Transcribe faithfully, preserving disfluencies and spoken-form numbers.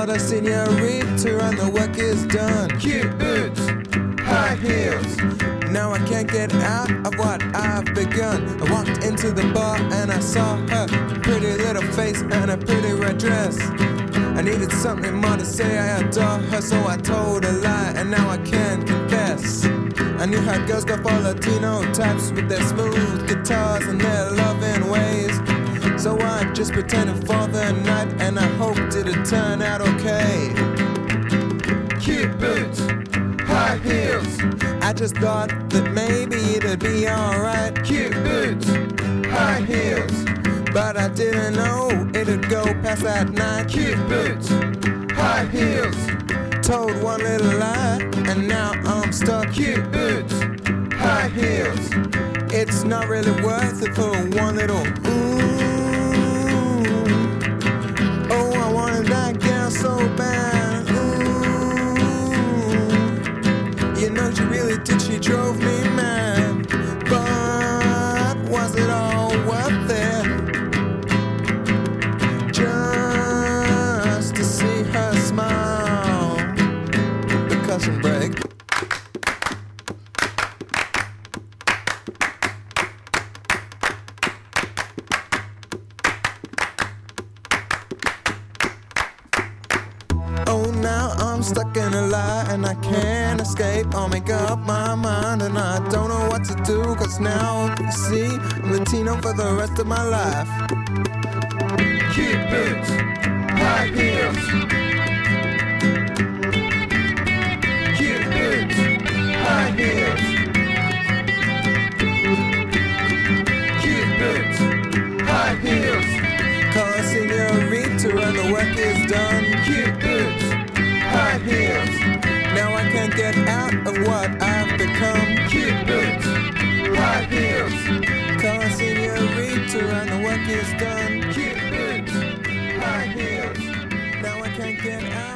Called a senorita and the work is done. Cute boots, high heels. Now I can't get out of what I've begun. I walked into the bar and I saw her pretty little face and a pretty red dress. I needed something more to say, I adore her, so I told a lie, and now I can confess. I knew how girls go for Latino types with their smooth guitars and their loving ways. So I just pretended for the night, and I hoped it'd turn out okay. Cute boots, high heels. I just thought that maybe it'd be alright. Cute boots, high heels. But I didn't know it'd go past that night. Cute boots, high heels. Told one little lie, and now I'm stuck. Cute boots, high heels. It's not really worth it for one little ooh. Oh, I wanted that girl so bad. Ooh. You know she really did, she drove me mad. But was it all worth it? Just to see her smile. Percussion break. Oh, now I'm stuck in a lie and I can't escape. I'll make up my mind and I don't know what to do. Cause now, you see, I'm Latino for the rest of my life. Cute boots, high heels. Cute boots, high heels. Cute boots, high heels. Call a senorita and the work is done. Cute boots, high heels. Now I can't get out of what I've become. Cute boots, high heels. Call a senorita and the work is done. Cute boots, high heels. Now I can't get out.